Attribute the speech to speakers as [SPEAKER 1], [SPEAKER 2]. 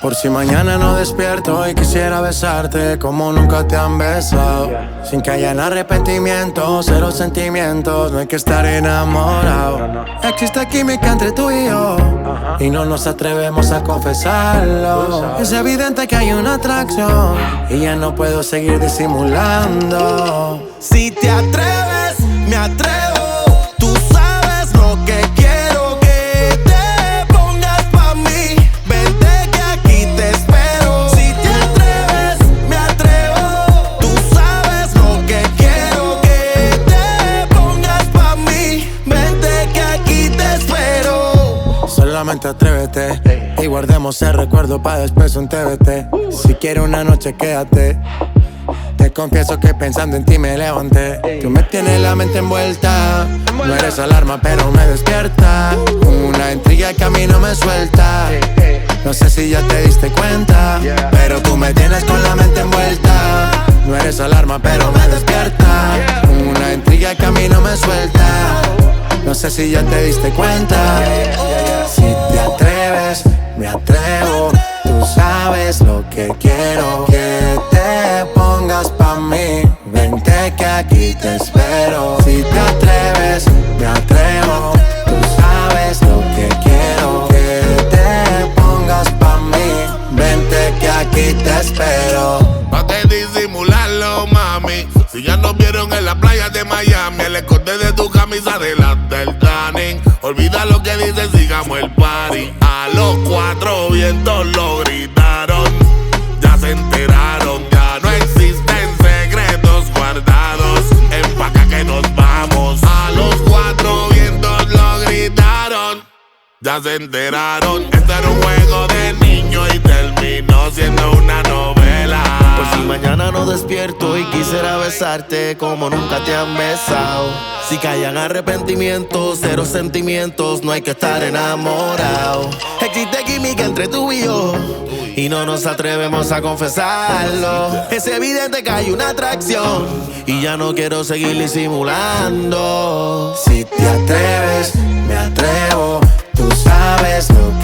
[SPEAKER 1] Por si mañana no despierto y quisiera besarte como nunca te han besado. Sin que hayan arrepentimientos, cero sentimientos, no hay que estar enamorado. Existe química entre tú y yo y no nos atrevemos a confesarlo. Es evidente que hay una atracción y ya no puedo seguir disimulando.
[SPEAKER 2] Si te atreves, me atrevo. Tú sabes lo que quiero, que te pongas pa' mí. Vente que aquí te espero. Si te atreves, me atrevo. Tú sabes lo que quiero, que te pongas pa' mí. Vente que aquí te espero.
[SPEAKER 1] Solamente atrévete y guardemos el recuerdo pa' después un TBT. Si quieres una noche quédate. Te confieso que pensando en ti me levanté. Tú me tienes la mente envuelta. No eres alarma pero me despierta. Una intriga que a mí no me suelta. No sé si ya te diste cuenta, pero tú me tienes con la mente envuelta. No eres alarma pero me despierta. Una intriga que a mí no me suelta. No sé si ya te diste cuenta. Si te atreves, me atrevo. Tú sabes lo que quiero, que te pongas pa' mí. Vente que aquí te espero. Si te atreves, me atrevo. Tú sabes lo que quiero, que te pongas pa' mí. Vente que aquí te espero.
[SPEAKER 3] Pa' que disimularlo, mami. Si ya nos vieron en la playa de Miami, el escote de tu camisa delante del tanning. Olvida lo que dice, sigamos el party. A los cuatro vientos lo gritaron. Ya se enteraron, ya no existen secretos guardados. Empaca que nos vamos. A los cuatro vientos lo gritaron. Ya se enteraron. Este era un juego de niño y terminó siendo una novela.
[SPEAKER 2] Por si mañana no despierto y quisiera besarte como nunca te han besado. Si callan arrepentimientos, cero sentimientos, no hay que estar enamorado. Existe química entre tú y yo y no nos atrevemos a confesarlo. Es evidente que hay una atracción y ya no quiero seguir disimulando.
[SPEAKER 1] Si te atreves, me atrevo. Tú sabes lo